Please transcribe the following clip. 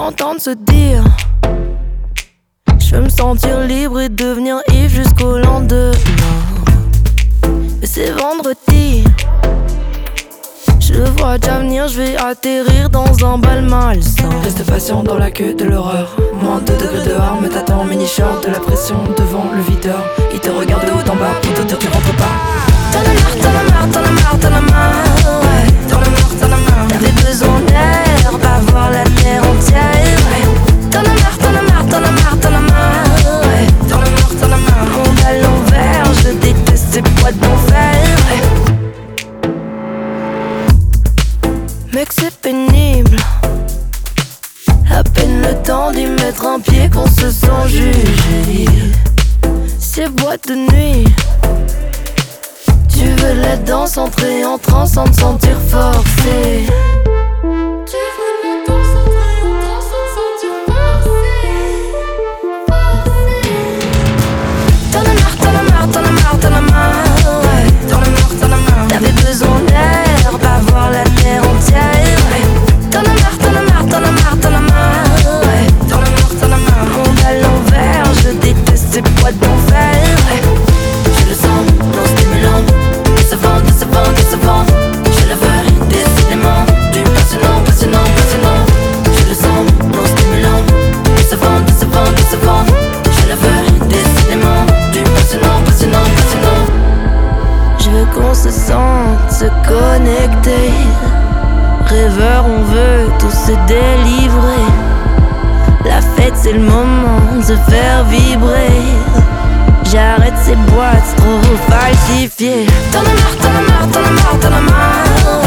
l'entendre se dire. Je veux me sentir libre et devenir ivre jusqu'au lendemain. Mais c'est vendredi. Je vois déjà venir, je vais atterrir dans un bal malsain. Reste patient dans la queue de l'horreur. Moins de 2 degrés dehors, mais t'attends en mini-short. De la pression devant le videur. Il te regarde de haut en bas pour te dire tu rentres pas. T'en as marre, t'en as marre, t'en as marre, t'en as marre, ouais. T'en as marre, t'en as marre. T'avais besoin d'air, pas voir la terre entière, ouais. T'en as marre, t'en as marre, t'en as marre, t'en as marre, ouais. T'en as marre, t'en as marre. Monde à l'envers, je déteste ces boîtes d'enfer, ouais. Mec, c'est pénible. À peine le temps d'y mettre un pied qu'on se sent jugé. Ces boîtes de nuit. Tu veux la danse, entrer en transe sans te sentir forcé. Tu veux la danse, entrer en transe sans te sentir forcé. T'en as marre, t'en as marre, t'en as marre, t'en as marre, ouais. T'en as marre, t'en as marre. T'avais besoin d'air, pas voir la terre entière, ouais. T'en as marre, t'en as marre, t'en as marre, t'en as marre, ouais. T'en as marre, t'en as marre. Monde à l'envers, je déteste ces boîtes d'enfer, ouais. Je le sens, non stimulant. Décevant, décevant, décevant. Je le veux, décidément. Du passionnant, passionnant, passionnant. Je le sens, non stimulant. Décevant, décevant, décevant. Je le veux, décidément. Du passionnant, passionnant, passionnant. Je veux qu'on se sente, se connecter. Rêveur, on veut tous se délivrer. La fête, c'est le moment de se faire vibrer. J'arrête ces boîtes trop falsifiées. T'en as marre, t'en as marre, t'en as marre, t'en as marre.